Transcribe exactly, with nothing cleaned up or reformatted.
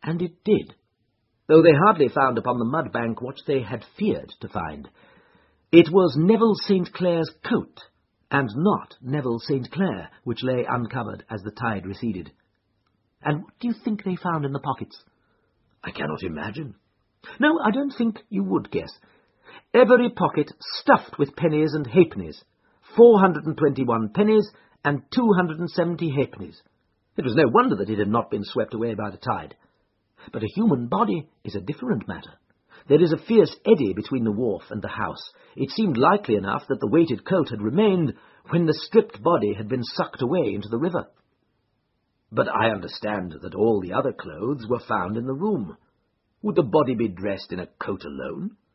And it did, though they hardly found upon the mud bank what they had feared to find. It was Neville Saint Clair's coat, and not Neville Saint Clair, which lay uncovered as the tide receded. And what do you think they found in the pockets? I cannot imagine. No, I don't think you would guess. Every pocket stuffed with pennies and halfpennies, four hundred and twenty-one pennies and two hundred and seventy halfpennies. It was no wonder that it had not been swept away by the tide. But a human body is a different matter. There is a fierce eddy between the wharf and the house. It seemed likely enough that the weighted coat had remained when the stripped body had been sucked away into the river. But I understand that all the other clothes were found in the room. Would the body be dressed in a coat alone?